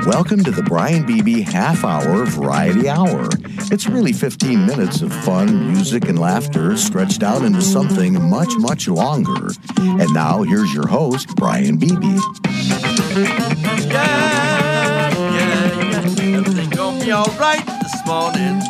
Welcome to the Brian Beebe Half Hour Variety Hour. It's really 15 minutes of fun, music, and laughter stretched out into something much, much longer. And now, here's your host, Brian Beebe. Yeah. Everything gonna be all right this morning.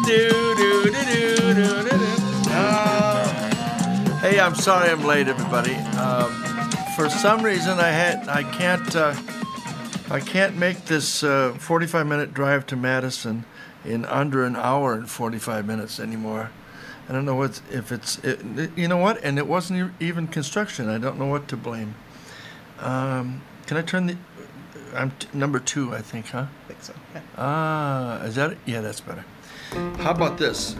Hey, I'm sorry I'm late, everybody. For some reason, I can't make this 45-minute drive to Madison in under an hour and 45 minutes anymore. I don't know you know what? And it wasn't even construction. I don't know what to blame. Can I turn I'm number 2, I think, huh? I think so. Yeah. Is that it? Yeah, that's better. How about this?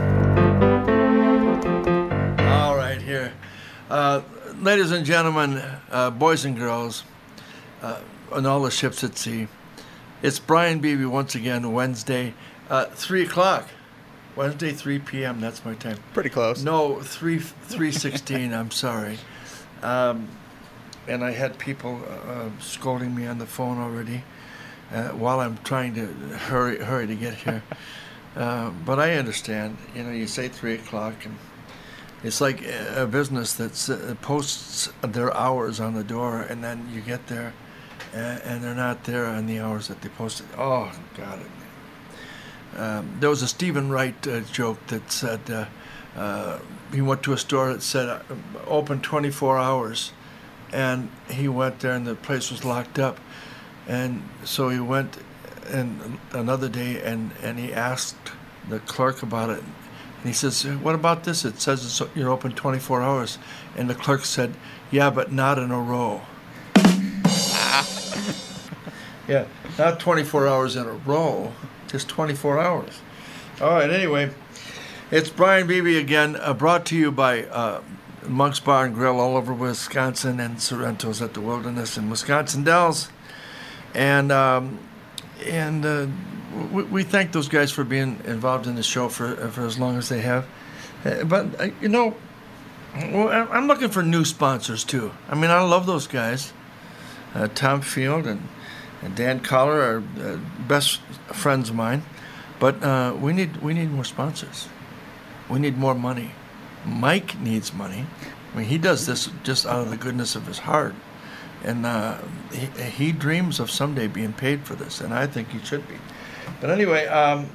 All right, here. Ladies and gentlemen, boys and girls, on all the ships at sea, it's Brian Beebe once again, Wednesday, 3 o'clock. Wednesday, 3 p.m., that's my time. Pretty close. No, 3:16, I'm sorry. And I had people scolding me on the phone already while I'm trying to hurry to get here. But I understand. You know, you say 3 o'clock, and it's like a business that posts their hours on the door, and then you get there, and they're not there on the hours that they posted. Oh, God. There was a Stephen Wright joke that said he went to a store that said open 24 hours. And he went there, and the place was locked up. And so he went another day, and he asked the clerk about it. And he says, "What about this? It says you're open 24 hours." And the clerk said, "Yeah, but not in a row." Yeah, not 24 hours in a row, just 24 hours. All right, anyway, it's Brian Beebe again, brought to you by Monk's Bar and Grill all over Wisconsin, and Sorrento's at the Wilderness and Wisconsin Dells. And we thank those guys for being involved in the show for as long as they have. But, you know, I'm looking for new sponsors, too. I mean, I love those guys. Tom Field and Dan Collar are best friends of mine. But we need more sponsors. We need more money. Mike needs money. I mean, he does this just out of the goodness of his heart. And he dreams of someday being paid for this, and I think he should be. But anyway, I'm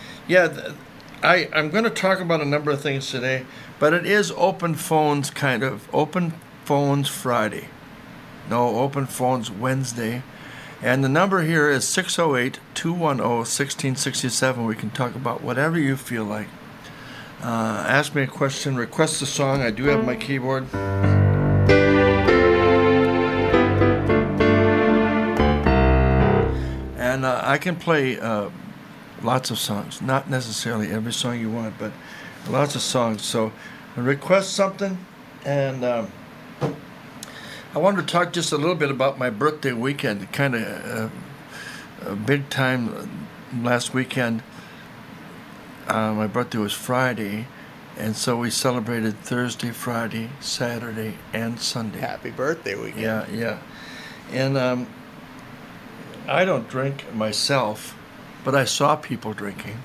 going to talk about a number of things today, but it is Open Phones kind of. Open Phones Friday. No, Open Phones Wednesday. And the number here is 608-210-1667. We can talk about whatever you feel like. Ask me a question, request a song. I do have my keyboard. And I can play lots of songs. Not necessarily every song you want, but lots of songs. So request something. And I wanted to talk just a little bit about my birthday weekend. Kind of a big time last weekend. My birthday was Friday, and so we celebrated Thursday, Friday, Saturday, and Sunday. Happy birthday weekend. Yeah. And I don't drink myself, but I saw people drinking.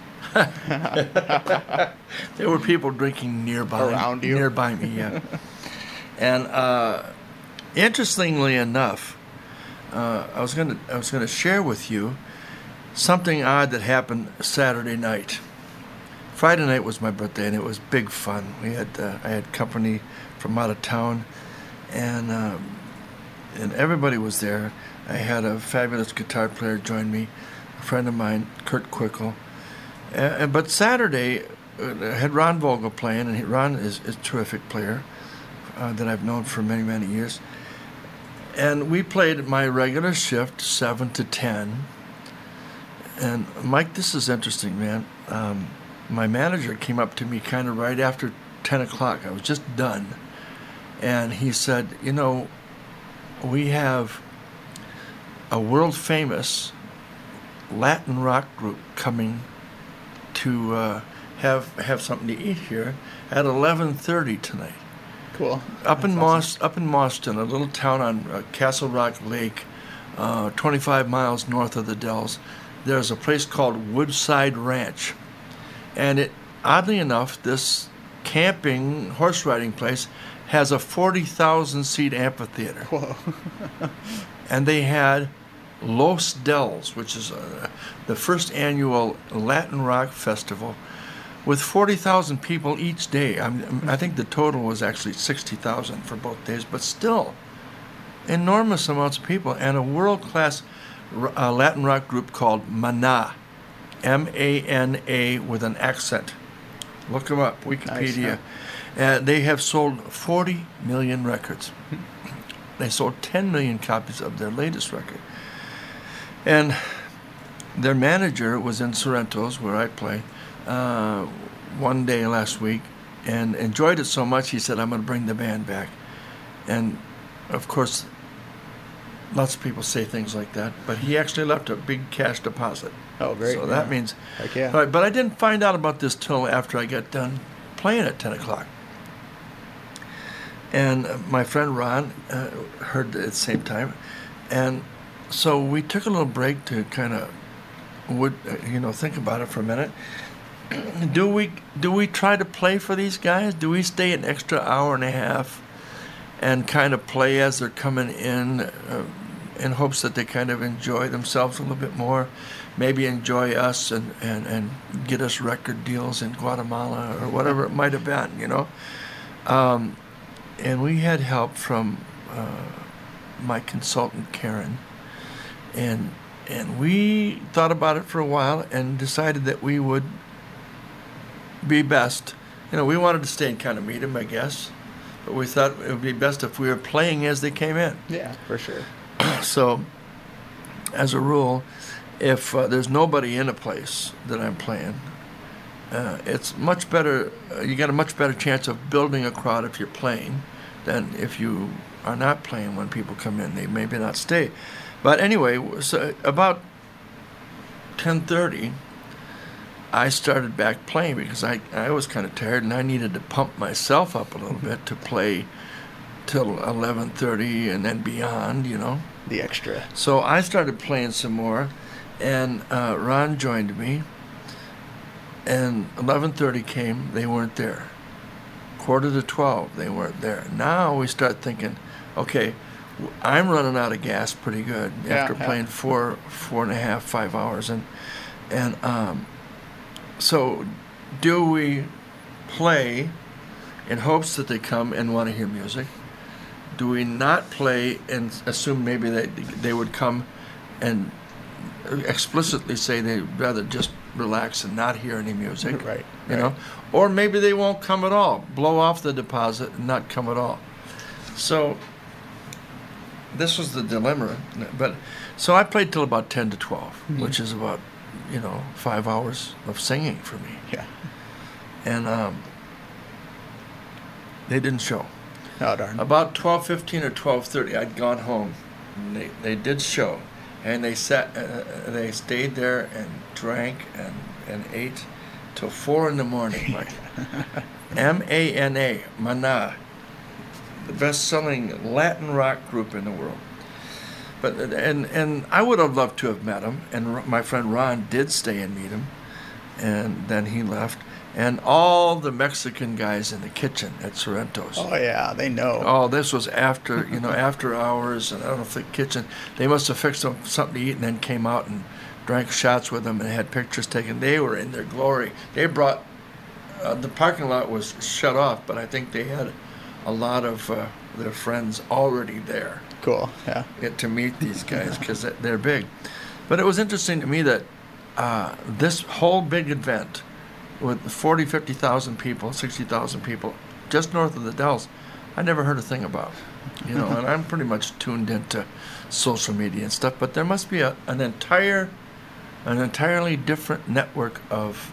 There were people drinking nearby. Around you? Nearby me, yeah. And interestingly enough, I was gonna share with you something odd that happened Saturday night. Friday night was my birthday, and it was big fun. I had company from out of town, and everybody was there. I had a fabulous guitar player join me, a friend of mine, Kurt Quickle. But Saturday, I had Ron Vogel playing, and Ron is a terrific player that I've known for many, many years. And we played my regular shift, 7 to 10. And Mike, this is interesting, man. My manager came up to me kind of right after 10 o'clock. I was just done. And he said, you know, we have a world-famous Latin rock group coming to have something to eat here at 11:30 tonight. Cool. Up in Mauston, a little town on Castle Rock Lake, 25 miles north of the Dells. There's a place called Woodside Ranch. And it, oddly enough, this camping, horse riding place has a 40,000-seat amphitheater. Whoa. And they had Los Dells, which is the first annual Latin rock festival, with 40,000 people each day. I think the total was actually 60,000 for both days, but still enormous amounts of people. And a world-class Latin rock group called Maná, M-A-N-A with an accent. Look them up, Wikipedia. Nice, They have sold 40 million records. They sold 10 million copies of their latest record. And their manager was in Sorrento's, where I play, one day last week, and enjoyed it so much he said, I'm going to bring the band back. And, of course, lots of people say things like that, but he actually left a big cash deposit. Oh, great. So that means... Heck yeah. But I didn't find out about this till after I got done playing at 10 o'clock. And my friend Ron heard it at the same time. And so we took a little break to kind of think about it for a minute. Do we try to play for these guys? Do we stay an extra hour and a half and kind of play as they're coming in hopes that they kind of enjoy themselves a little bit more, maybe enjoy us and get us record deals in Guatemala or whatever it might have been, you know? And we had help from my consultant, Karen, and we thought about it for a while and decided that we would be best. You know, we wanted to stay and kind of meet them, I guess, but we thought it would be best if we were playing as they came in. Yeah, for sure. So, as a rule, if there's nobody in a place that I'm playing, it's much better. You got a much better chance of building a crowd if you're playing than if you are not playing. When people come in, they maybe not stay. But anyway, so about 10:30, I started back playing because I was kind of tired and I needed to pump myself up a little bit to play till 11:30 and then beyond, you know. The extra. So I started playing some more, and Ron joined me. And 11:30 came, they weren't there. 11:45, they weren't there. Now we start thinking, okay, I'm running out of gas pretty good after playing 4.5, 5 hours, and so do we play in hopes that they come and want to hear music? Do we not play and assume maybe they would come and explicitly say they'd rather just relax and not hear any music? Right. You know? Or maybe they won't come at all, blow off the deposit and not come at all. So this was the dilemma. But so I played till about 10 to 12, which is about, 5 hours of singing for me. Yeah. And they didn't show. Oh, darn. About 12:15 or 12:30, I'd gone home. And they did show, and they stayed there and drank and ate till 4 in the morning. Like M-A-N-A, Maná, the best-selling Latin rock group in the world. But and I would have loved to have met him, and my friend Ron did stay and meet him, and then he left. And all the Mexican guys in the kitchen at Sorrento's. Oh, yeah, they know. Oh, this was after, after hours, and I don't know if the kitchen, they must have fixed them something to eat and then came out and drank shots with them and had pictures taken. They were in their glory. They brought, the parking lot was shut off, but I think they had a lot of their friends already there. Cool, yeah. To meet these guys, because they're big. But it was interesting to me that this whole big event, with 40, 50,000 people, 60,000 people, just north of the Dells, I never heard a thing about. And I'm pretty much tuned into social media and stuff, but there must be an entirely different network of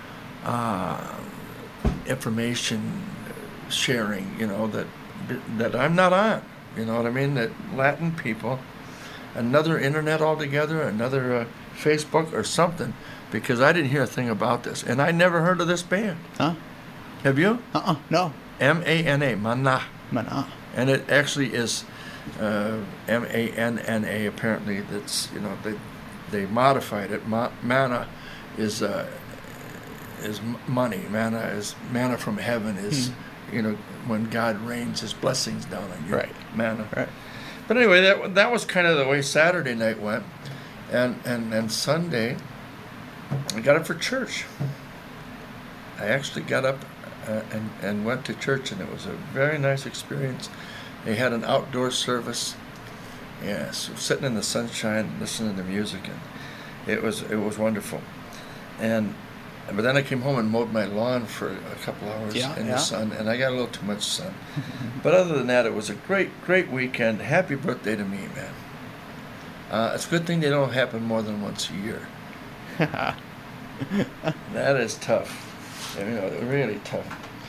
information sharing, that I'm not on. You know what I mean? That Latin people, another internet altogether, another Facebook or something, because I didn't hear a thing about this. And I never heard of this band. Huh? Have you? No. M-A-N-A, Maná. Maná. And it actually is MANNA. Apparently, that's they modified it. Manna is money. Manna is manna from heaven. Is when God rains His blessings down on you. Right. Manna. Right. But anyway, that was kind of the way Saturday night went, and Sunday, I got up for church. I actually got up and went to church, and it was a very nice experience. They had an outdoor service. Yes, sitting in the sunshine, listening to music, and it was wonderful. But then I came home and mowed my lawn for a couple hours in the sun, and I got a little too much sun. But other than that, it was a great weekend. Happy birthday to me, man. It's a good thing they don't happen more than once a year. That is tough. Really tough.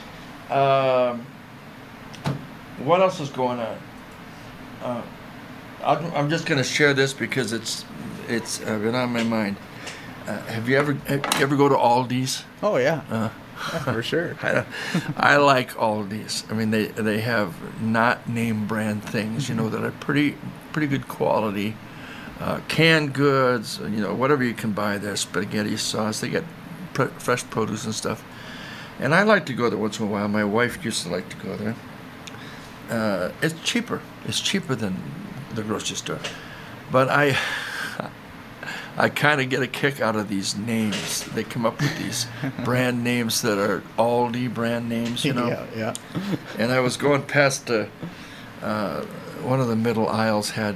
What else is going on? I'm just going to share this because it's been on my mind. Have you ever go to Aldi's? Oh yeah, for sure. I like Aldi's. I mean, they have not name brand things, that are pretty good quality. Canned goods, whatever you can buy there, spaghetti sauce. They get fresh produce and stuff. And I like to go there once in a while. My wife used to like to go there. It's cheaper. It's cheaper than the grocery store. But I kind of get a kick out of these names. They come up with these brand names that are Aldi brand names, Yeah. And I was going past one of the middle aisles had,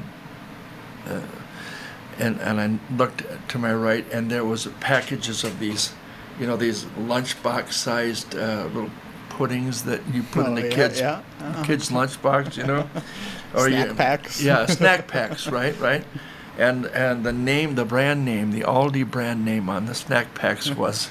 and I looked to my right, and there was packages of these, these lunchbox sized little puddings that you put in the kids' lunchbox, or snack packs. Yeah, snack packs, right. And the brand name, the Aldi brand name on the snack packs was,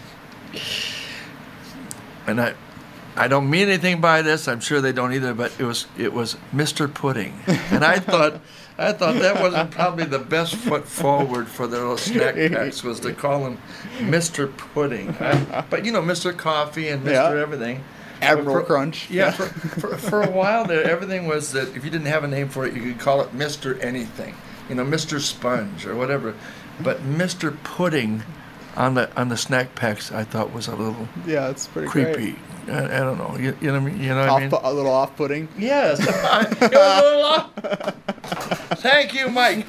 and I don't mean anything by this. I'm sure they don't either. But it was Mr. Pudding, and I thought that wasn't probably the best foot forward for their little snack packs was to call them Mr. Pudding. But Mr. Coffee and Mr. Everything. Admiral Crunch. Yeah, for a while there, everything was that if you didn't have a name for it, you could call it Mr. Anything. Mr. Sponge or whatever. But Mr. Pudding on the snack packs, I thought was a little it's pretty creepy. Great. I don't know. You know what I mean? A little off-putting. Yes. It was a little off. Thank you, Mike.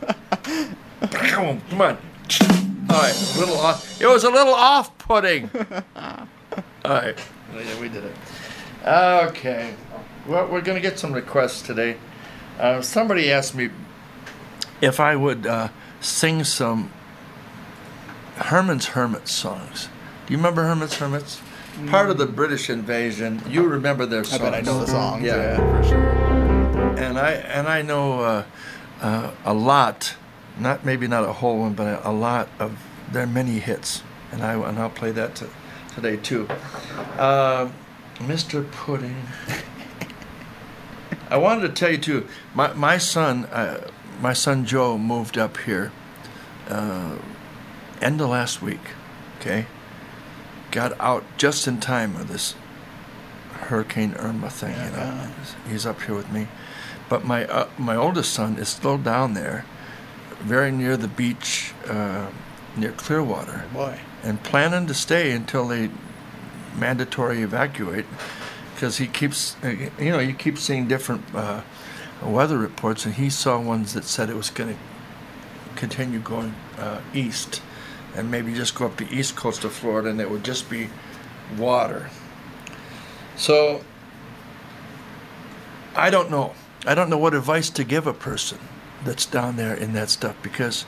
Come on. All right, a little off. It was a little off-putting. All right. Yeah, we did it. Okay. Well, we're going to get some requests today. Somebody asked me if I would sing some Herman's Hermits songs. Do you remember Herman's Hermits? Part of the British invasion. You remember their songs. I bet I know the songs. Yeah, for sure. And I know a lot, maybe not a whole one, but a lot of their many hits, and I'll play that today too. Mr. Pudding. I wanted to tell you too. My son Joe moved up here end of last week. Okay, got out just in time of this Hurricane Irma thing. He's up here with me. But my oldest son is still down there, very near the beach, near Clearwater. Oh boy. And planning to stay until they mandatory evacuate, because he keeps, you keep seeing different weather reports, and he saw ones that said it was going to continue going east, and maybe just go up the east coast of Florida, and it would just be water. So I don't know. I don't know what advice to give a person that's down there in that stuff, because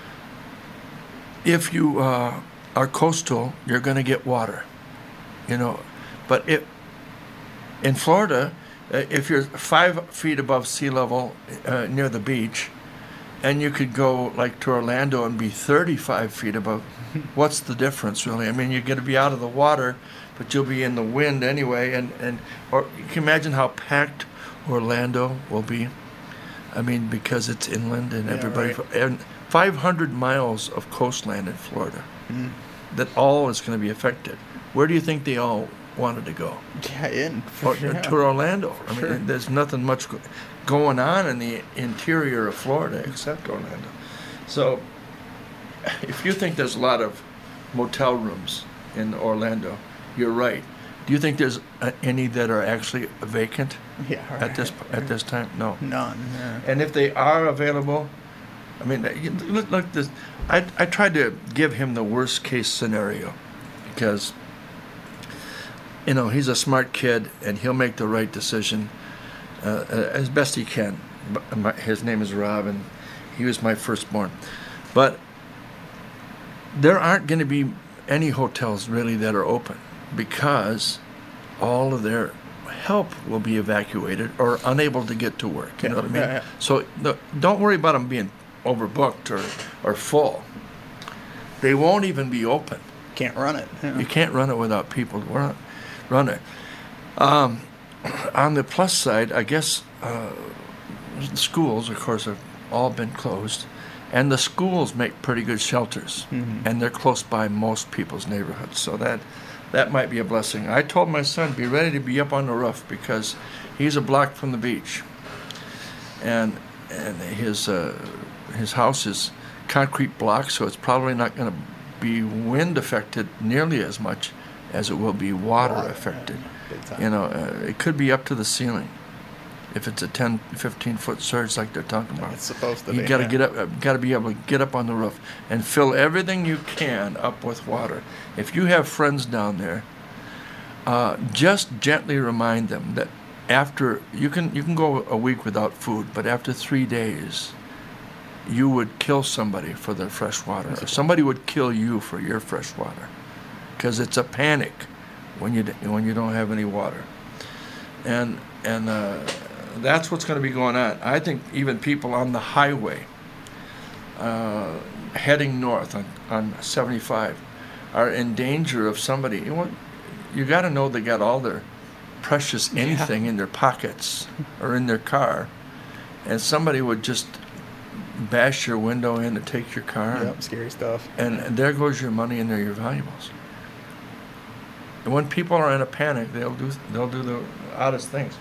if you are coastal, you're going to get water, But in Florida, if you're 5 feet above sea level near the beach, and you could go like to Orlando and be 35 feet above, what's the difference really? I mean, you're going to be out of the water, but you'll be in the wind anyway. Or you can imagine how packed Orlando will be. I mean, because it's inland and everybody, right. And 500 miles of coastline in Florida, that all is going to be affected. Where do you think they all wanted to go? Yeah, To Orlando. I mean, there's nothing much. going on in the interior of Florida except Orlando. So if you think there's a lot of motel rooms in Orlando, you're right. Do you think there's any that are actually vacant at this time? No. None. Yeah. And if they are available, I mean, look this. I tried to give him the worst case scenario because, you know, he's a smart kid and he'll make the right decision as best he can. His name is Rob, and he was my firstborn. But there aren't going to be any hotels really that are open because all of their help will be evacuated or unable to get to work. You know what I mean? Yeah. So don't worry about them being overbooked or full. They won't even be open. Can't run it. Yeah. You can't run it without people to run it. On the plus side, I guess schools, of course, have all been closed. And the schools make pretty good shelters, and they're close by most people's neighborhoods. So that might be a blessing. I told my son, be ready to be up on the roof because he's a block from the beach, and his house is concrete block, so it's probably not going to be wind affected nearly as much as it will be water affected. Big time. You know, it could be up to the ceiling. If it's a 10, 15-foot surge like they're talking about, It's supposed to be. you got to get up. Got to be able to get up on the roof and fill everything you can up with water. If you have friends down there, just gently remind them that after you can go a week without food, but after 3 days, you would kill somebody for their fresh water, or somebody would kill you for your fresh water, because it's a panic when you don't have any water, and that's what's going to be going on. I think even people on the highway heading north on 75 are in danger of somebody. You got to know they got all their precious anything in their pockets or in their car, and somebody would just bash your window in to take your car. Yep, scary stuff. And there goes your money and there your valuables. And when people are in a panic, they'll do the oddest things.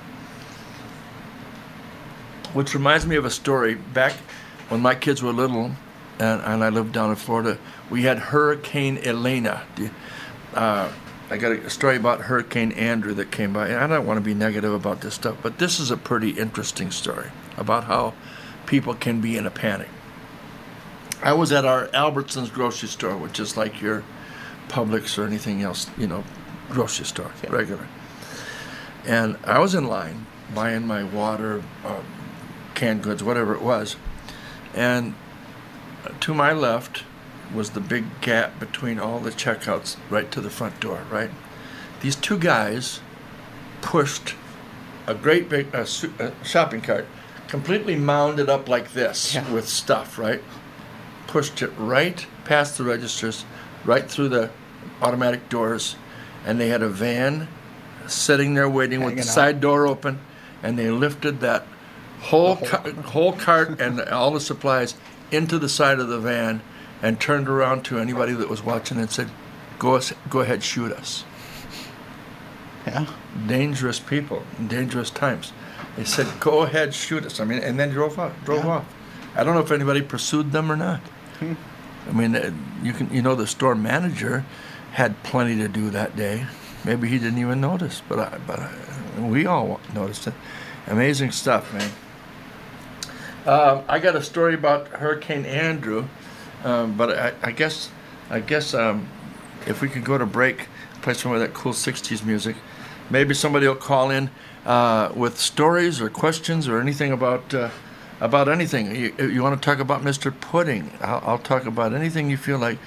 Which reminds me of a story. Back when my kids were little, and I lived down in Florida, we had Hurricane Elena. I got a story about Hurricane Andrew that came by. And I don't want to be negative about this stuff, but this is a pretty interesting story about how people can be in a panic. I was at our Albertsons grocery store, which is like your Publix or anything else, grocery store, regular. And I was in line buying my water, canned goods, whatever it was. And to my left was the big gap between all the checkouts right to the front door, right? These two guys pushed a great big shopping cart, completely mounded up like this with stuff, right? Pushed it right past the registers, right through the automatic doors, and they had a van sitting there waiting with the side door open, and they lifted that whole cart and all the supplies into the side of the van and turned around to anybody that was watching and said, go ahead, shoot us. Yeah. Dangerous people in dangerous times. They said, go ahead, shoot us. I mean, and then drove off. I don't know if anybody pursued them or not. I mean, the store manager had plenty to do that day. Maybe he didn't even notice, but we all noticed it. Amazing stuff, man. I got a story about Hurricane Andrew, but I guess if we could go to break, play some of that cool 60s music, maybe somebody will call in with stories or questions or anything about anything. You want to talk about Mr. Pudding? I'll talk about anything you feel like.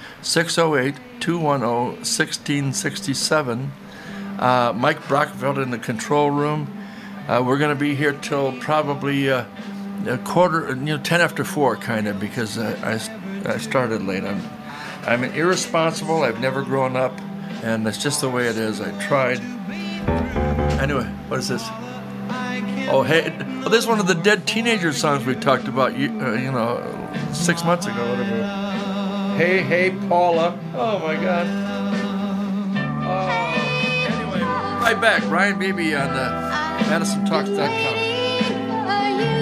608-210-1667. Mike Brockveld in the control room. We're going to be here till probably a quarter, 10 after 4, kind of, because I started late. I'm irresponsible. I've never grown up, and that's just the way it is. I tried. Anyway, what is this? Oh, hey, this is one of the Dead Teenager songs we talked about, 6 months ago, whatever. Hey, hey, Paula. Oh my God. Anyway, right back. Ryan Beebe on MadisonTalks.com.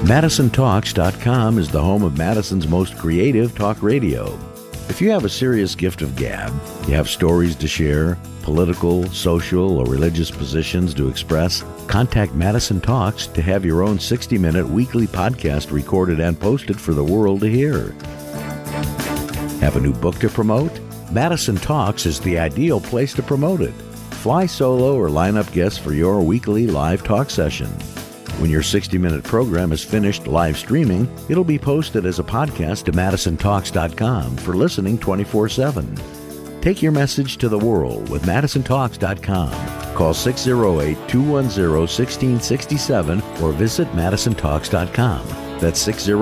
MadisonTalks.com is the home of Madison's most creative talk radio. If you have a serious gift of gab, you have stories to share, political, social, or religious positions to express, contact Madison Talks to have your own 60-minute weekly podcast recorded and posted for the world to hear. Have a new book to promote? Madison Talks is the ideal place to promote it. Fly solo or line up guests for your weekly live talk session. When your 60-minute program is finished live streaming, it'll be posted as a podcast to MadisonTalks.com for listening 24/7. Take your message to the world with MadisonTalks.com. Call 608-210-1667 or visit MadisonTalks.com. That's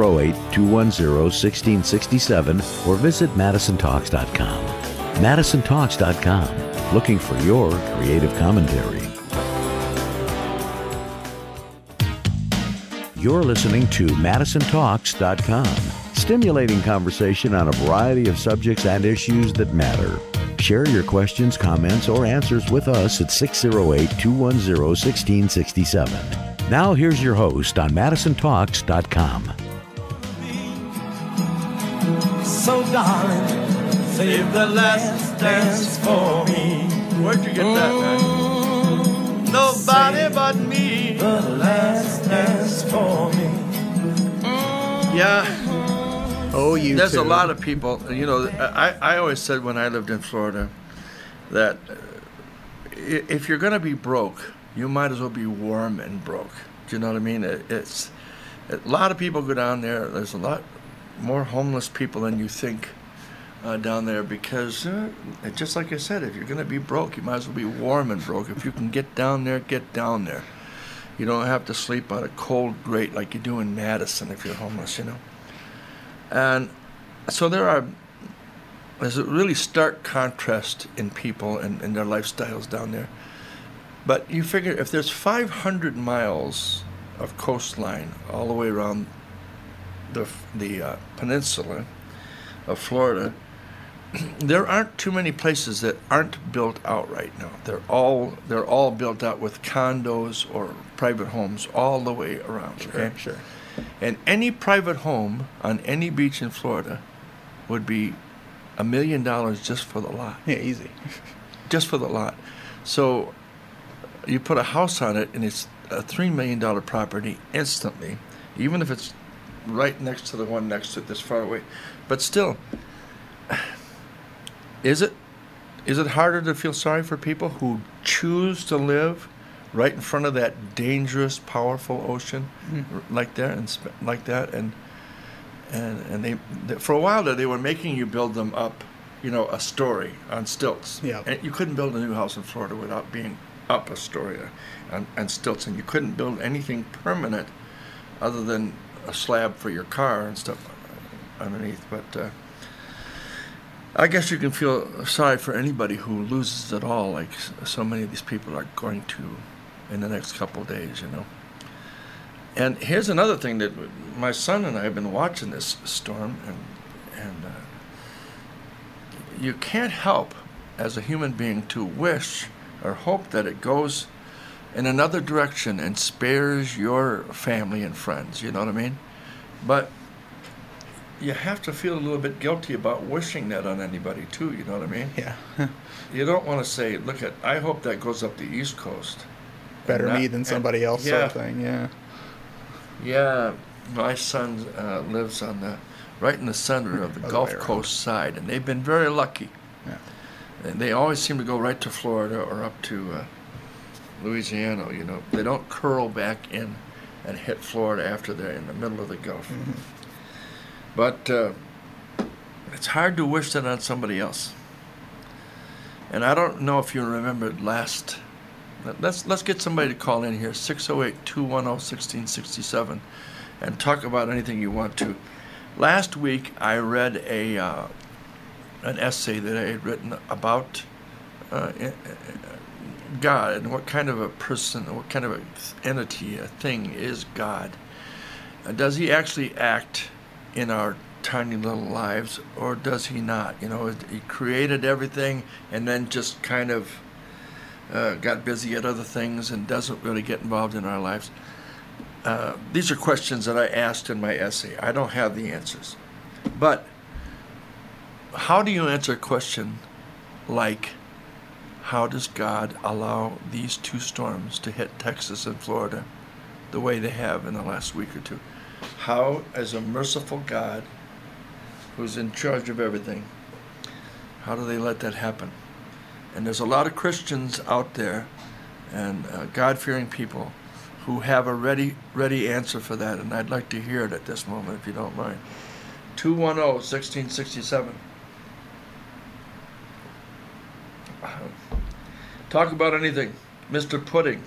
608-210-1667 or visit MadisonTalks.com. MadisonTalks.com. Looking for your creative commentary. You're listening to MadisonTalks.com, stimulating conversation on a variety of subjects and issues that matter. Share your questions, comments, or answers with us at 608-210-1667. Now here's your host on MadisonTalks.com. So darling, save the last dance for me. Where'd you get that, man? Nobody but me. The last dance for me. Yeah. Oh, you There's too. a lot of people, you know, I always said when I lived in Florida that if you're going to be broke, you might as well be warm and broke. Do you know what I mean? It's a lot of people go down there. There's a lot more homeless people than you think down there because, just like I said, if you're going to be broke, you might as well be warm and broke. If you can get down there, get down there. You don't have to sleep on a cold grate like you do in Madison if you're homeless, you know. And so there's a really stark contrast in people and their lifestyles down there. But you figure if there's 500 miles of coastline all the way around the peninsula of Florida, there aren't too many places that aren't built out right now. They're all built out with condos or private homes all the way around. Okay? Sure. And any private home on any beach in Florida would be $1 million just for the lot. Yeah, easy. Just for the lot. So you put a house on it and it's a $3 million property instantly, even if it's right next to the one next to it this far away. But still, is it harder to feel sorry for people who choose to live right in front of that dangerous, powerful ocean, like that, and they for a while there they were making you build them up, you know, a story on stilts. Yeah. And you couldn't build a new house in Florida without being up a story on stilts, and you couldn't build anything permanent other than a slab for your car and stuff underneath. But I guess you can feel sorry for anybody who loses it all, like so many of these people are going to in the next couple of days, you know. And here's another thing that my son and I have been watching this storm, and you can't help as a human being to wish or hope that it goes in another direction and spares your family and friends, you know what I mean? But you have to feel a little bit guilty about wishing that on anybody too, you know what I mean? Yeah. You don't want to say, I hope that goes up the East Coast. Better me than somebody else, yeah. sort of thing. Yeah. Yeah, my son lives right in the center of the Gulf Coast side, and they've been very lucky. Yeah. And they always seem to go right to Florida or up to Louisiana, you know. They don't curl back in and hit Florida after they're in the middle of the Gulf. Mm-hmm. But it's hard to wish that on somebody else. And I don't know if you remember last... Let's get somebody to call in here, 608-210-1667, and talk about anything you want to. Last week, I read an essay that I had written about God and what kind of a person, what kind of an entity, a thing is God. Does he actually act in our tiny little lives, or does he not? You know, he created everything and then just kind of got busy at other things and doesn't really get involved in our lives. these are questions that I asked in my essay. I don't have the answers. But how do you answer a question like, how does God allow these two storms to hit Texas and Florida the way they have in the last week or two? How, as a merciful God who's in charge of everything, how do they let that happen? And there's a lot of Christians out there and God-fearing people who have a ready answer for that, and I'd like to hear it at this moment, if you don't mind. 210-1667. Talk about anything. Mr. Pudding.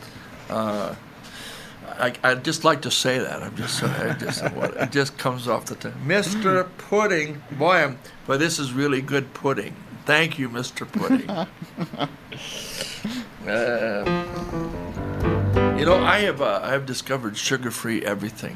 I'd just like to say that. It just comes off the tongue. Mr. Pudding. Boy, but this is really good pudding. Thank you, Mr. Pudding. I have discovered sugar-free everything.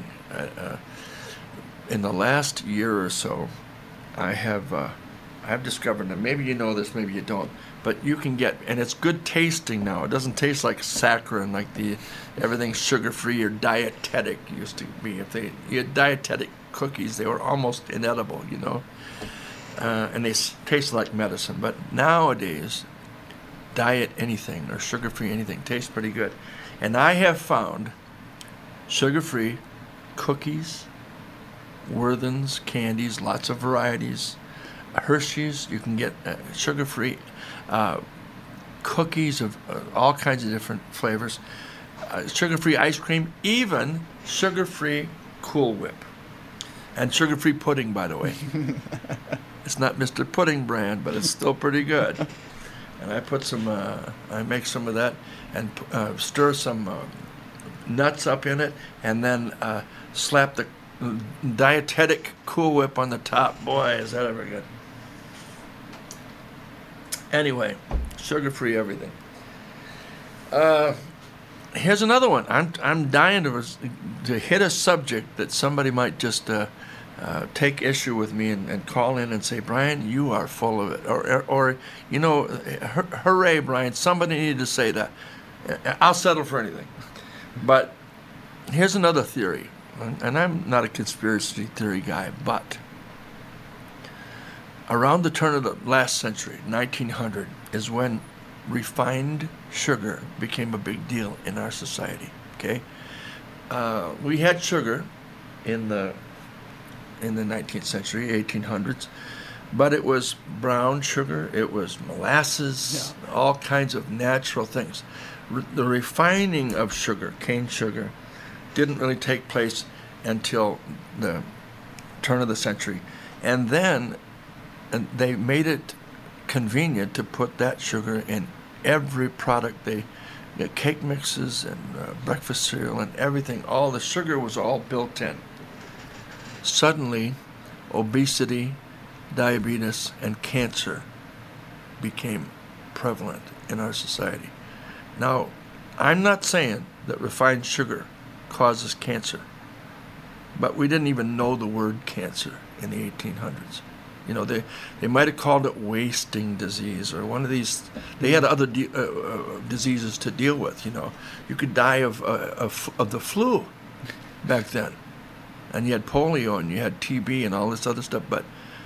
In the last year or so, I have discovered, and maybe you know this, maybe you don't, but you can get, and it's good tasting now. It doesn't taste like saccharin, like everything's sugar-free or dietetic used to be. If you had dietetic cookies, they were almost inedible, and they taste like medicine. But nowadays, diet anything or sugar-free anything tastes pretty good. And I have found sugar-free cookies, Worthing's candies, lots of varieties. Hershey's, you can get sugar-free cookies of all kinds of different flavors. Sugar-free ice cream, even sugar-free Cool Whip. And sugar-free pudding, by the way. It's not Mr. Pudding brand, but it's still pretty good. And I make some of that and stir some nuts up in it, and then slap the dietetic Cool Whip on the top. Boy, is that ever good. Anyway, sugar-free everything. Here's another one. I'm dying to hit a subject that somebody might just take issue with me and call in and say, Brian, you are full of it. Or hooray, Brian, somebody needed to say that. I'll settle for anything. But here's another theory. And I'm not a conspiracy theory guy, but around the turn of the last century, 1900, is when refined sugar became a big deal in our society. Okay, we had sugar in the 19th century, 1800s, but it was brown sugar, it was molasses, all kinds of natural things. The refining of sugar, cane sugar, didn't really take place until the turn of the century. And then they made it convenient to put that sugar in every product. Cake mixes and breakfast cereal and everything, all the sugar was all built in. Suddenly, obesity, diabetes, and cancer became prevalent in our society. Now, I'm not saying that refined sugar causes cancer, but we didn't even know the word cancer in the 1800s. They might have called it wasting disease or one of these. They had other diseases to deal with. You could die of the flu back then, and you had polio and you had TB and all this other stuff. But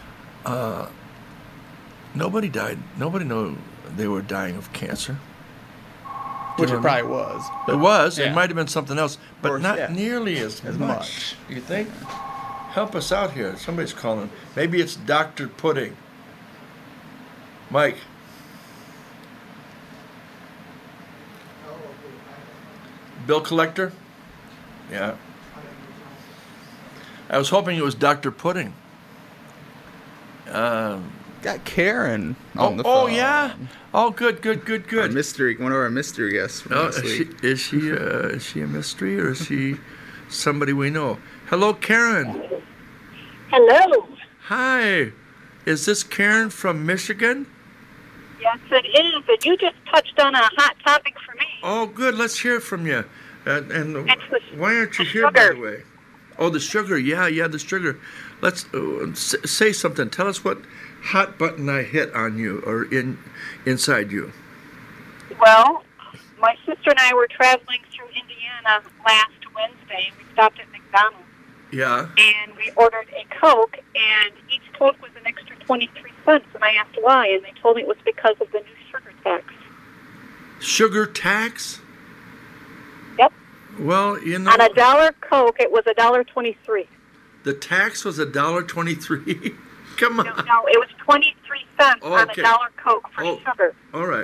nobody died. Nobody knew they were dying of cancer. Which it probably was. It was. Yeah. It might have been something else, but Or, not yeah. nearly as much. You think? Help us out here. Somebody's calling. Maybe it's Dr. Pudding. Mike. Bill collector? Yeah. I was hoping it was Dr. Pudding. Got Karen on the phone. Oh, yeah? Oh, good. One of our mystery guests from last week. Is she a mystery or is she somebody we know? Hello, Karen. Hello. Hi. Is this Karen from Michigan? Yes, it is. And you just touched on a hot topic for me. Oh, good. Let's hear from you. And It's why aren't you the here, by sugar. the way? Oh, the sugar. Yeah, the sugar. Let's say something. Tell us what hot button I hit on you or inside you. Well, my sister and I were traveling through Indiana last Wednesday. We stopped at McDonald's. Yeah. And we ordered a Coke, and each Coke was an extra 23 cents. And I asked why, and they told me it was because of the new sugar tax. Sugar tax? Yep. Well, you know. On a $1 Coke, it was $1.23. The tax was $1.23? Come on. No, it was 23 cents on a $1 Coke for sugar. All right.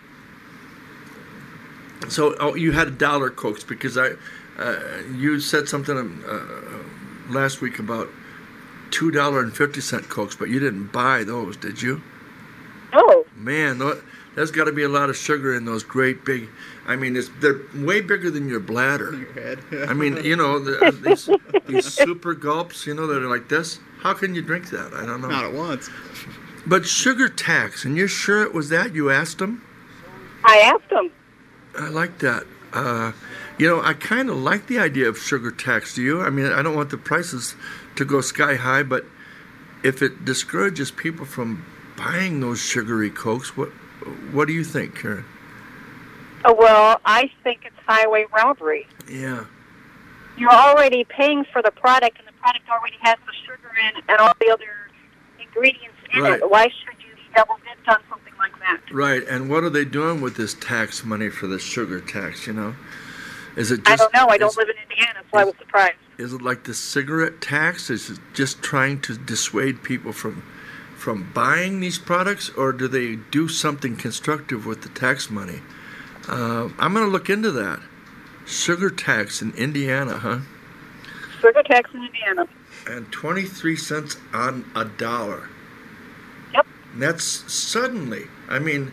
So you had $1 Cokes because you said something last week about $2.50 Cokes, but you didn't buy those, did you? No. Man, there's got to be a lot of sugar in those great big. I mean, they're way bigger than your bladder. Your head. I mean, you know, these super gulps, you know, that are like this. How can you drink that? I don't know. Not at once. But sugar tax, and you're sure it was that? You asked them? I asked them. I like that. You know, I kind of like the idea of sugar tax. Do you? I mean, I don't want the prices to go sky high, but if it discourages people from buying those sugary Cokes, what do you think, Karen? Well, I think it's highway robbery. Yeah. You're already paying for the product, and the product already has the sugar in and all the other ingredients in it. Why should you be double-dipped on something like that? Right, and what are they doing with this tax money for the sugar tax, you know? Is it just, I don't know. I don't live in Indiana, so I was surprised. Is it like the cigarette tax? Is it just trying to dissuade people from buying these products, or do they do something constructive with the tax money? I'm going to look into that. Sugar tax in Indiana, huh? Sugar tax in Indiana. And 23 cents on $1. Yep. And that's suddenly. I mean,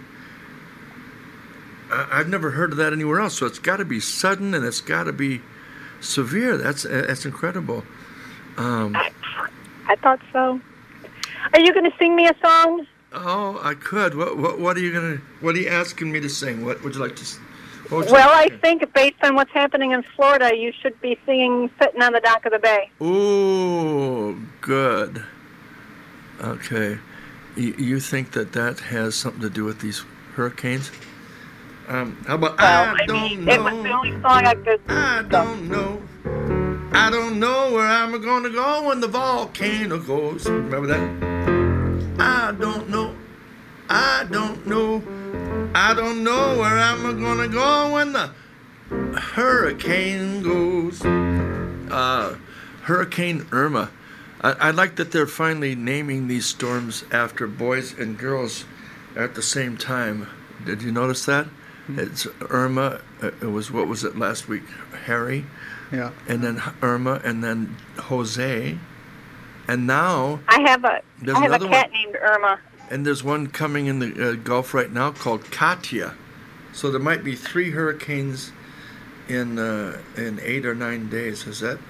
I've never heard of that anywhere else. So it's got to be sudden, and it's got to be severe. That's incredible. I thought so. Are you going to sing me a song? Oh, I could. What are you asking me to sing? What would you like to? Well, I think based on what's happening in Florida, you should be singing "Sitting on the Dock of the Bay." Ooh, good. Okay, you think that has something to do with these hurricanes? How about? Well, I mean, it was the only song I could. I don't know. I don't know where I'm gonna go when the volcano goes. Remember that? I don't know. I don't know. I don't know where I'm gonna go when the hurricane goes. Hurricane Irma. I like that they're finally naming these storms after boys and girls at the same time. Did you notice that? It's Irma. It was, what was it last week? Harry. Yeah. And then Irma, and then Jose. And now I have a cat named Irma. And there's one coming in the Gulf right now called Katia. So there might be 3 hurricanes in 8 or 9 days. Is that?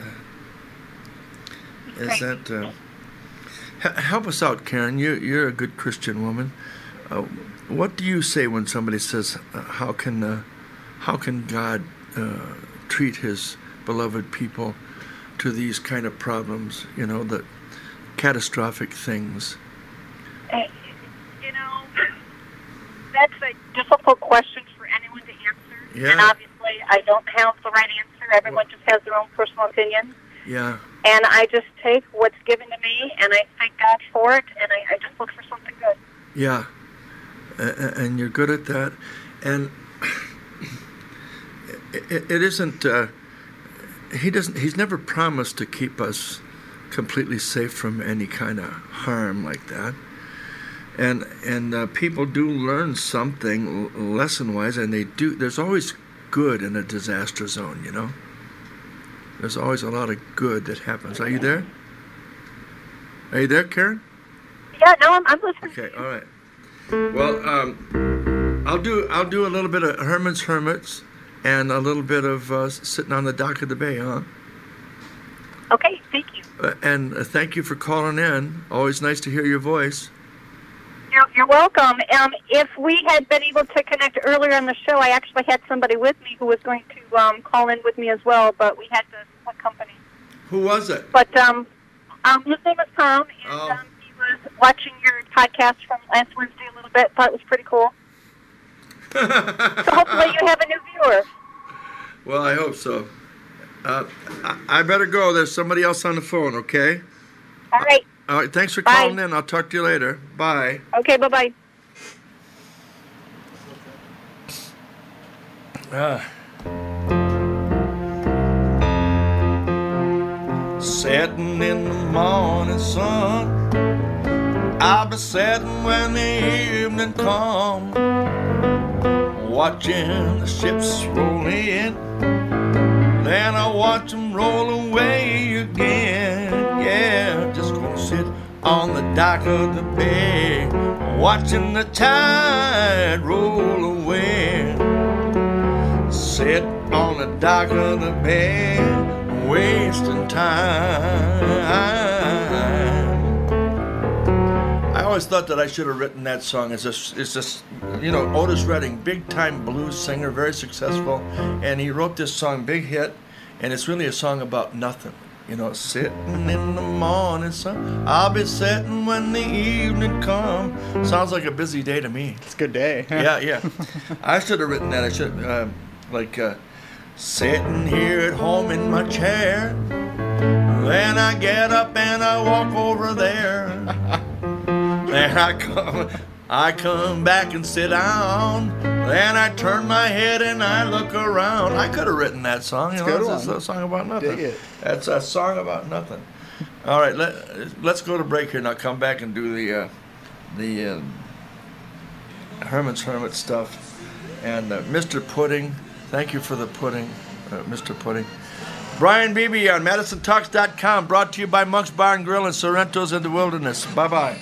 Help us out, Karen. You're a good Christian woman. What do you say when somebody says, "How can God treat His beloved people to these kind of problems? You know, the catastrophic things." That's a difficult question for anyone to answer. Yeah. And obviously, I don't have the right answer. Everyone just has their own personal opinion. Yeah. And I just take what's given to me, and I thank God for it, and I just look for something good. Yeah. And you're good at that. And it isn't, he's never promised to keep us completely safe from any kind of harm like that. And people do learn something lesson-wise, and there's always good in a disaster zone, you know? There's always a lot of good that happens. Are you there? Are you there, Karen? Yeah, no, I'm listening. Okay, all right. Well, I'll do a little bit of Herman's Hermits and a little bit of Sitting on the Dock of the Bay, huh? Okay, thank you. And thank you for calling in. Always nice to hear your voice. You're welcome. If we had been able to connect earlier on the show, I actually had somebody with me who was going to call in with me as well, but we had to split company. Who was it? But his name is Tom, and he was watching your podcast from last Wednesday a little bit. Thought it was pretty cool. So hopefully you have a new viewer. Well, I hope so. I better go. There's somebody else on the phone, okay? All right. All right, thanks for Bye. calling in. I'll talk to you later. Bye. Okay, bye-bye. Sitting in the morning sun, I'll be sitting when the evening comes, watching the ships roll in, then I watch them roll away again. Yeah, just gonna sit on the dock of the bay, watching the tide roll away. Sit on the dock of the bay, wasting time. I always thought that I should have written that song. It's just, you know, Otis Redding, big-time blues singer, very successful, and he wrote this song, big hit, and it's really a song about nothing. You know, sitting in the morning sun, I'll be sitting when the evening comes. Sounds like a busy day to me. It's a good day. Yeah. I should have written that. I should, sitting here at home in my chair, then I get up and I walk over there. Then I come back and sit down. Then I turn my head and I look around. I could have written that song. You know, it's a song about nothing. Dig it. That's a song about nothing. All right, let's go to break here and I'll come back and do the Herman's Hermit stuff. And Mr. Pudding, thank you for the pudding, Mr. Pudding. Brian Beebe on MadisonTalks.com, brought to you by Monk's Bar and Grill and Sorrento's in the Wilderness. Bye-bye.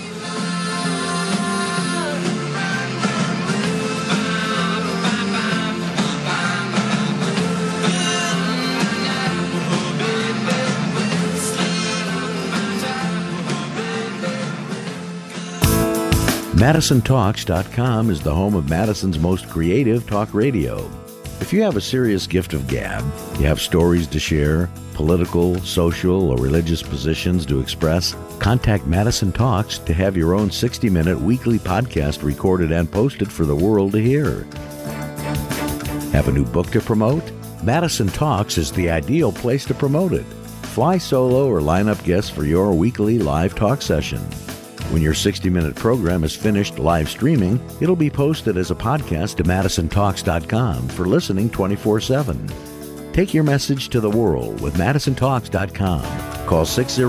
MadisonTalks.com is the home of Madison's most creative talk radio. If you have a serious gift of gab, you have stories to share, political, social, or religious positions to express, contact Madison Talks to have your own 60-minute weekly podcast recorded and posted for the world to hear. Have a new book to promote? Madison Talks is the ideal place to promote it. Fly solo or line up guests for your weekly live talk session. When your 60-minute program is finished live streaming, it'll be posted as a podcast to MadisonTalks.com for listening 24/7. Take your message to the world with MadisonTalks.com. Call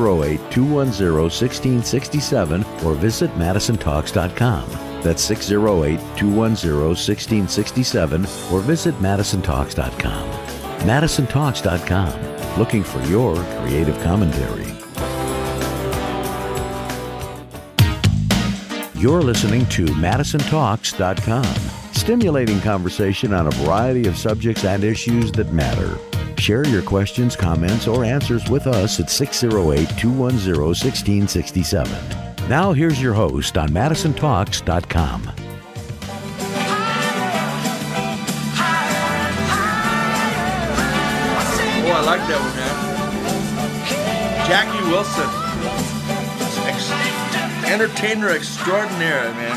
608-210-1667 or visit MadisonTalks.com. That's 608-210-1667 or visit MadisonTalks.com. MadisonTalks.com. Looking for your creative commentary. You're listening to MadisonTalks.com, stimulating conversation on a variety of subjects and issues that matter. Share your questions, comments, or answers with us at 608-210-1667. Now here's your host on MadisonTalks.com. Oh, I like that one, man. Jackie Wilson. Entertainer extraordinaire, man.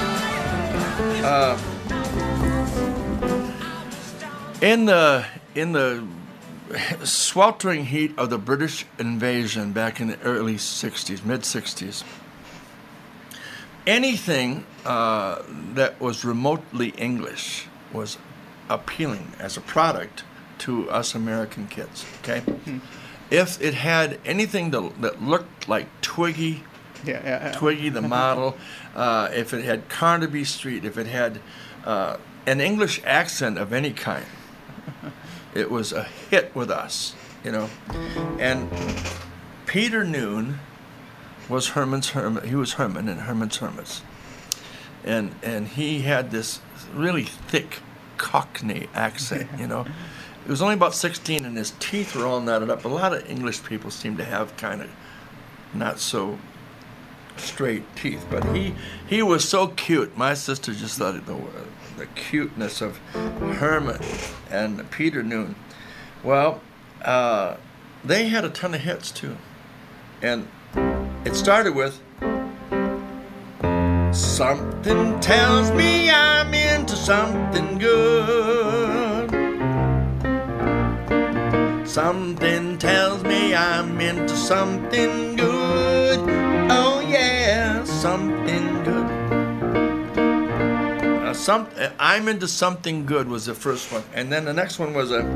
In the sweltering heat of the British invasion back in the early 60s, mid-60s, anything that was remotely English was appealing as a product to us American kids, okay? Mm-hmm. If it had anything that looked like Twiggy, Twiggy the model, if it had Carnaby Street, if it had an English accent of any kind, it was a hit with us, you know. And Peter Noone was Herman's Hermit. He was Herman in Herman's Hermits, and he had this really thick Cockney accent, you know. He was only about 16, and his teeth were all knotted up. A lot of English people seem to have kind of not so straight teeth, but he was so cute. My sister just thought the cuteness of Herman and Peter Noone. Well, they had a ton of hits too, and it started with "Something tells me I'm into something good. Something tells me I'm into something good. Oh yeah, something good. I'm into something good was the first one, and then the next one was a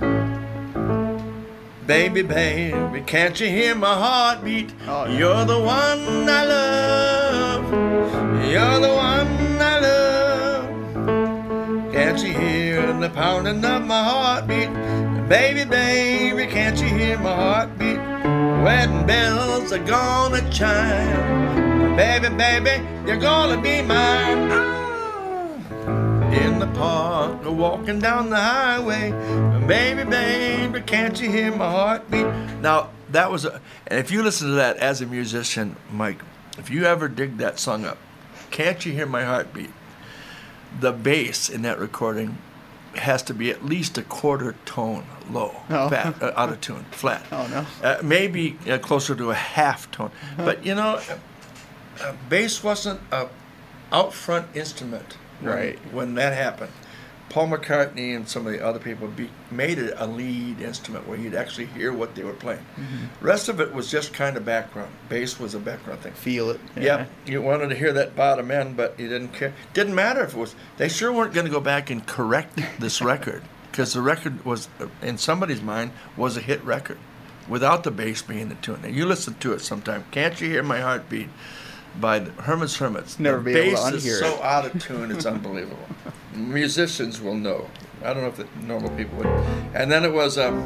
baby, baby, can't you hear my heartbeat? Oh, yeah. You're the one I love. You're the one I love. Can't you hear the pounding of my heartbeat? Baby, baby, can't you hear my heartbeat? Wedding bells are gonna chime. Baby, baby, you're gonna be mine. In the park, walking down the highway. Baby, baby, can't you hear my heartbeat? Now, that was and if you listen to that as a musician, Mike, if you ever dig that song up, Can't You Hear My Heartbeat? The bass in that recording has to be at least a quarter tone low, fat, out of tune, flat. Oh, no. Maybe closer to a half tone. But, you know, bass wasn't a out front instrument. Right. When that happened, Paul McCartney and some of the other people made it a lead instrument where you'd actually hear what they were playing. Mm-hmm. Rest of it was just kind of background. Bass was a background thing. Feel it. Yeah. Yep. You wanted to hear that bottom end, but you didn't care. Didn't matter if it was. They sure weren't going to go back and correct this record because the record was, in somebody's mind, was a hit record without the bass being the tune. And you listen to it sometime. Can't You Hear My Heartbeat? By the Hermits. Never be able to unhear it. The bass is so out of tune, it's unbelievable. Musicians will know. I don't know if the normal people would. And then it was kind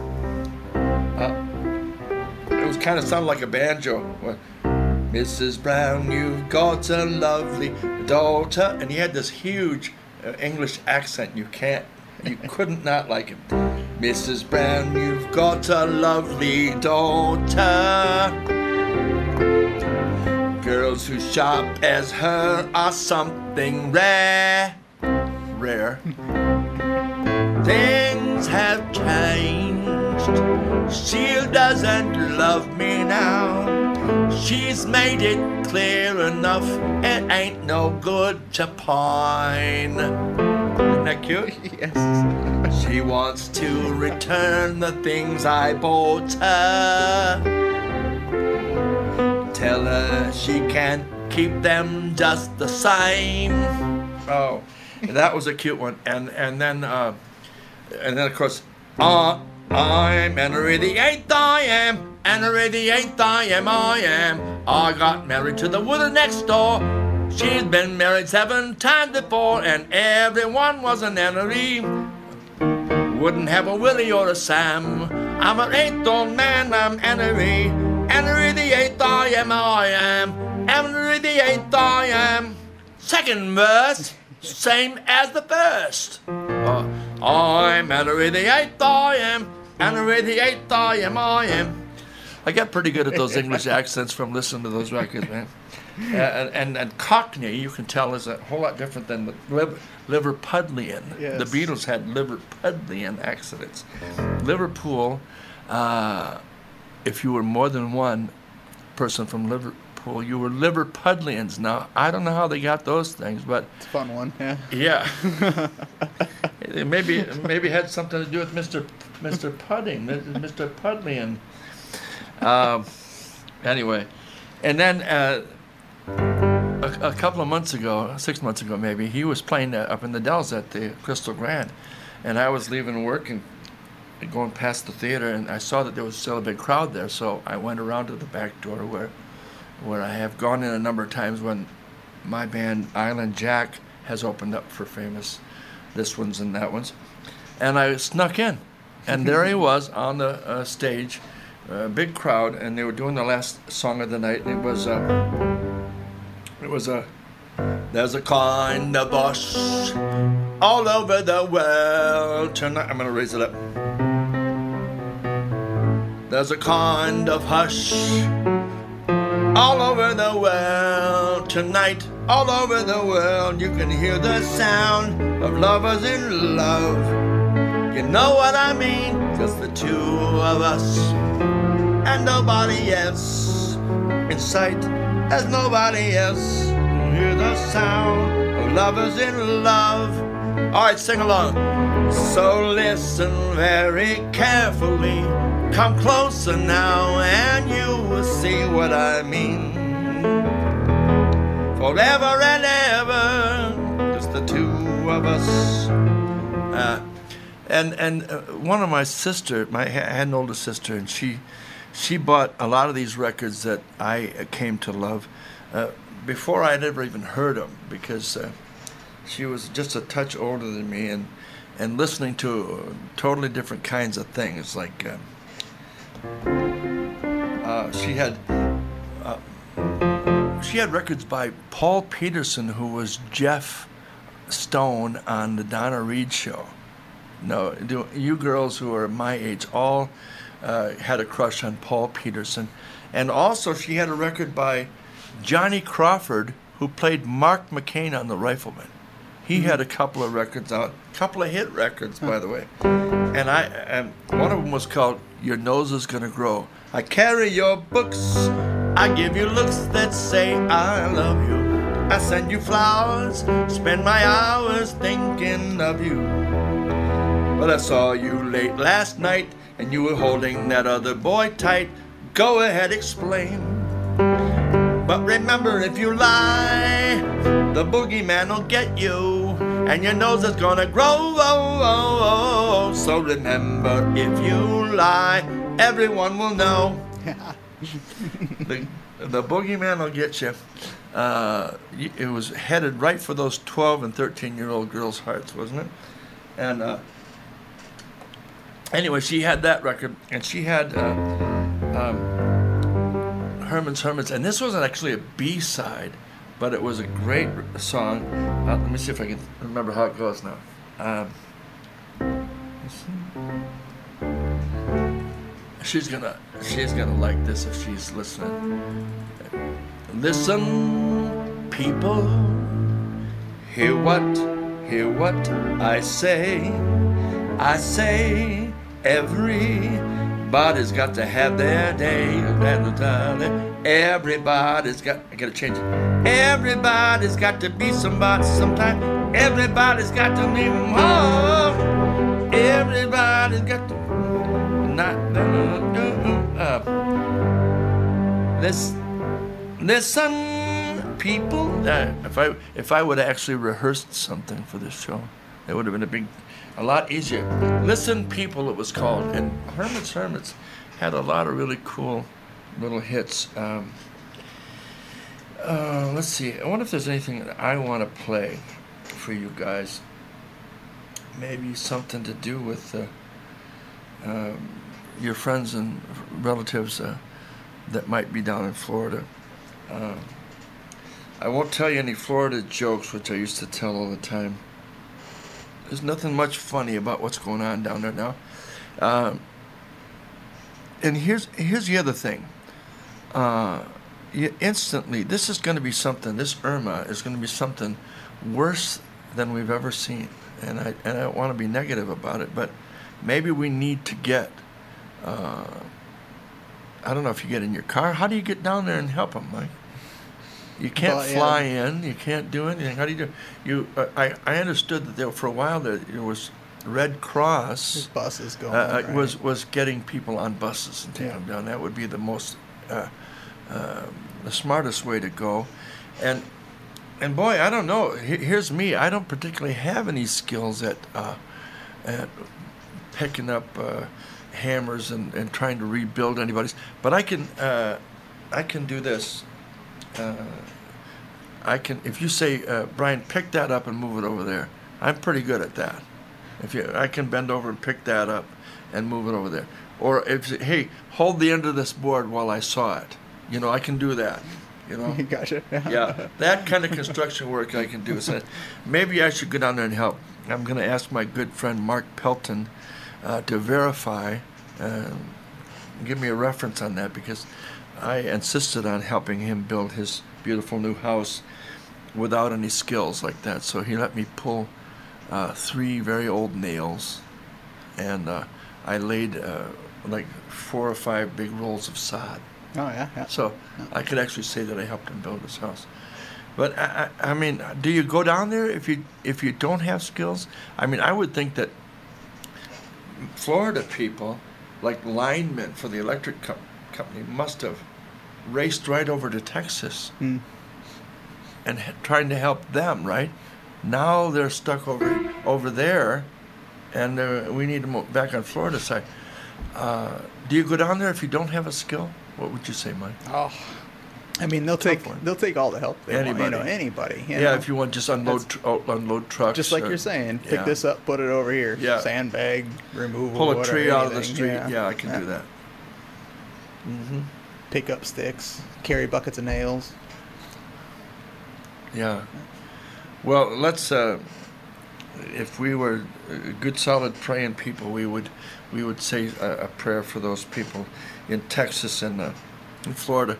of sounded like a banjo. Mrs. Brown, you've got a lovely daughter, and he had this huge English accent. You couldn't not like him. Mrs. Brown, you've got a lovely daughter. Girls who sharp as her are something rare. Things have changed. She doesn't love me now. She's made it clear enough. It ain't no good to pine. Isn't that cute? Yes. She wants to return the things I bought her. Tell her she can't keep them just the same. Oh, that was a cute one. And then of course, I'm Henry the Eighth. I am Henry the Eighth. I am. I got married to the woman next door. She's been married 7 times before, and everyone was an Henry. Wouldn't have a Willie or a Sam. I'm an 8th old man. I'm Henry. Henry the Eighth, I am. Henry the Eighth, I am. Second verse, same as the first. I'm Henry the Eighth, I am. Henry the Eighth, I am. I got pretty good at those English accents from listening to those records, man. And Cockney, you can tell, is a whole lot different than the Liverpudlian. Yes. The Beatles had Liverpudlian accents. Liverpool. If you were more than one person from Liverpool, you were Liverpudlians. Now, I don't know how they got those things, but it's a fun one, yeah. Yeah. It maybe had something to do with Mr. Pudding, Mr. Pudlian. Anyway, and then a couple of months ago, 6 months ago maybe, he was playing up in the Dells at the Crystal Grand, and I was leaving work and going past the theater, and I saw that there was still a big crowd there, so I went around to the back door where I have gone in a number of times when my band Island Jack has opened up for famous this ones and that ones, and I snuck in, and there he was on the stage, a big crowd, and they were doing the last song of the night, and it was there's a kind of bush all over the world tonight. I'm gonna raise it up. There's a kind of hush all over the world tonight. All over the world you can hear the sound of lovers in love. You know what I mean? Just the two of us and nobody else. In sight there's nobody else. You hear the sound of lovers in love. All right, sing along. So listen very carefully. Come closer now and you will see what I mean. Forever and ever, just the two of us. And one of my sister, I had an older sister, and she bought a lot of these records that I came to love before I'd ever even heard them, because she was just a touch older than me, and listening to totally different kinds of things. Like she had records by Paul Peterson, who was Jeff Stone on the Donna Reed show. No, you girls who are my age all had a crush on Paul Peterson. And also she had a record by Johnny Crawford, who played Mark McCain on The Rifleman. He had a couple of records out, a couple of hit records, by the way. And one of them was called Your Nose Is Gonna Grow. I carry your books, I give you looks that say I love you. I send you flowers, spend my hours thinking of you. But I saw you late last night, and you were holding that other boy tight. Go ahead, explain. But remember, if you lie, the boogeyman will get you, and your nose is gonna grow. So remember, if you lie, everyone will know. The boogeyman will get you. It was headed right for those 12 and 13-year-old girls' hearts, wasn't it? And anyway, she had that record, and she had Herman's Hermits, and this wasn't actually a B-side, but it was a great song. Let me see if I can remember how it goes now. She's gonna like this if she's listening. Listen, people, hear what I say. I say everybody's got to have their day. Everybody's got, I gotta change it. Everybody's got to be somebody sometime. Everybody's got to leave them home. Everybody's got to listen, people. If I would have actually rehearsed something for this show, it would have been a lot easier. Listen, people, it was called. And Hermits had a lot of really cool little hits. Let's see. I wonder if there's anything that I want to play for you guys. Maybe something to do with your friends and relatives that might be down in Florida. I won't tell you any Florida jokes, which I used to tell all the time. There's nothing much funny about what's going on down there now. And here's the other thing. Instantly, this is going to be something. This Irma is going to be something worse than we've ever seen. And I don't want to be negative about it, but maybe we need to get. I don't know if you get in your car. How do you get down there and help them, Mike? You can't fly in. You can't do anything. How do you do? I understood that for a while there was Red Cross. There's buses going. Right? was getting people on buses and taking them down. That would be the most the smartest way to go. And boy, I don't know. Here's me. I don't particularly have any skills at picking up hammers and trying to rebuild anybody's. But I can do this. I can. If you say, Brian, pick that up and move it over there, I'm pretty good at that. I can bend over and pick that up and move it over there. Or hey, hold the end of this board while I saw it. I can do that. Gotcha. Yeah, that kind of construction work I can do. So maybe I should go down there and help. I'm going to ask my good friend Mark Pelton to verify, give me a reference on that, because I insisted on helping him build his beautiful new house without any skills like that. So he let me pull 3 very old nails, and I laid like 4 or 5 big rolls of sod. Oh, yeah. So I could actually say that I helped him build his house. But I mean, do you go down there if you don't have skills? I mean, I would think that Florida people, like linemen for the electric company, must have raced right over to Texas and trying to help them, right? Now they're stuck over there, and we need them back on Florida side. Do you go down there if you don't have a skill? What would you say, Mike? Oh, I mean, they'll take all the help they anybody. want. Anybody. You know? If you want, just unload trucks. Just like you're saying, pick this up, put it over here. Yeah. Sandbag, removal. Pull a tree out of the anything. street. Yeah, I can do that. Mm-hmm. Pick up sticks, carry buckets of nails. Yeah. Well, let's. If we were good, solid praying people, we would say a prayer for those people in Texas and in Florida.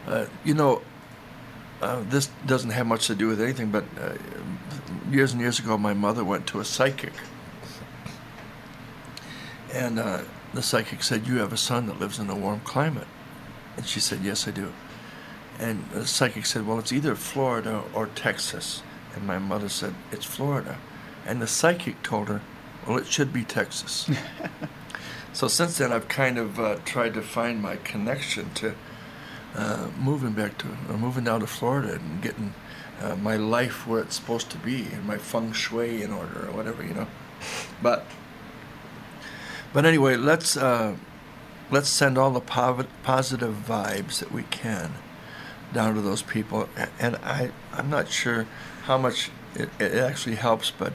This doesn't have much to do with anything, but years and years ago, my mother went to a psychic, and the psychic said, "You have a son that lives in a warm climate," and she said, "Yes, I do." And the psychic said, "Well, it's either Florida or Texas," and my mother said, "It's Florida." And the psychic told her, "Well, it should be Texas." So since then, I've kind of tried to find my connection to moving down to Florida and getting my life where it's supposed to be and my feng shui in order or whatever, But anyway, let's send all the positive vibes that we can down to those people. And I'm not sure how much it actually helps, but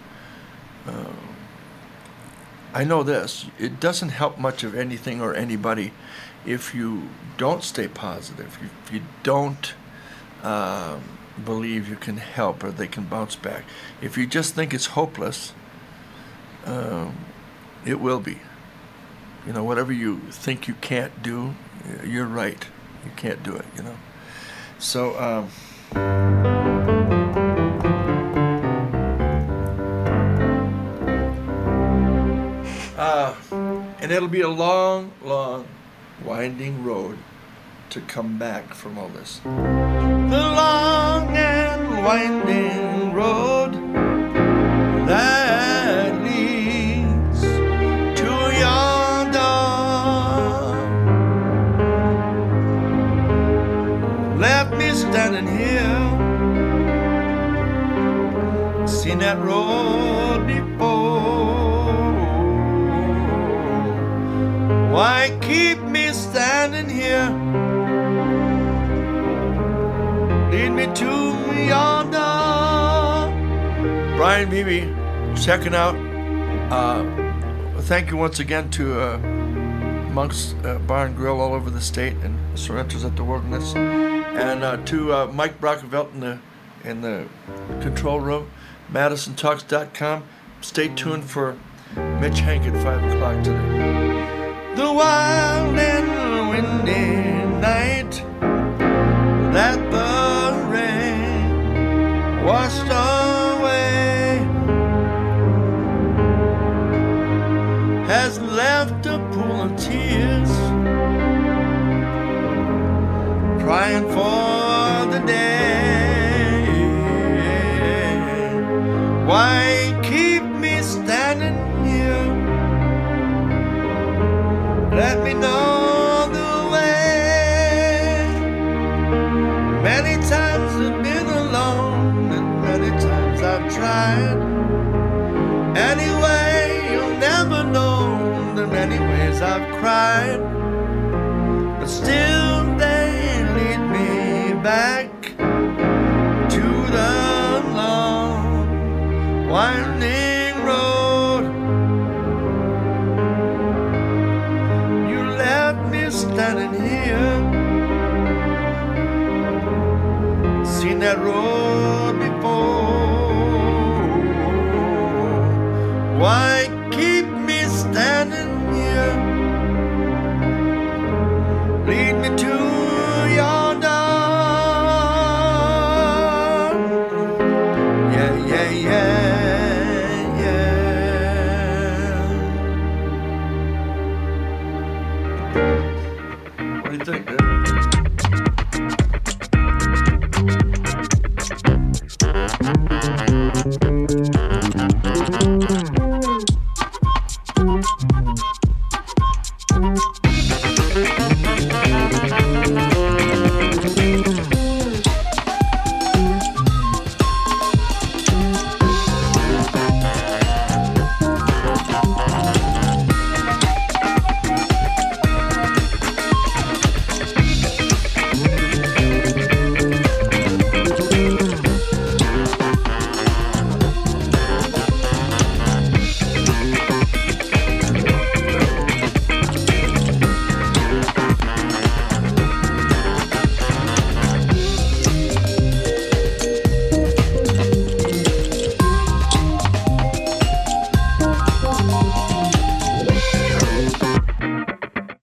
I know this: it doesn't help much of anything or anybody if you don't stay positive, if you don't believe you can help or they can bounce back. If you just think it's hopeless, it will be. Whatever you think you can't do, you're right. You can't do it, So, and it'll be a long, long, winding road to come back from all this. The long and winding road that leads to your door left me standing here, seen that road before. Why keep me standing here? Lead me to yonder. Brian Beebe, checking out. Thank you once again to Monk's Bar and Grill all over the state and Sorrento's at the Wilderness, and to Mike Brockevelt in the control room, MadisonTalks.com. Stay tuned for Mitch Hank at 5 o'clock today. The wild and windy night that the rain washed away has left a pool of tears crying for the day. Why keep me standing here? Let me know the way. Many times I've been alone, and many times I've tried. Anyway, you'll never know the many ways I've cried. But still they lead me back to the long, winding road. Standing here, seen that road before. Why keep me standing here? Lead me to your door. Yeah, yeah, yeah, yeah. What do you think, dude?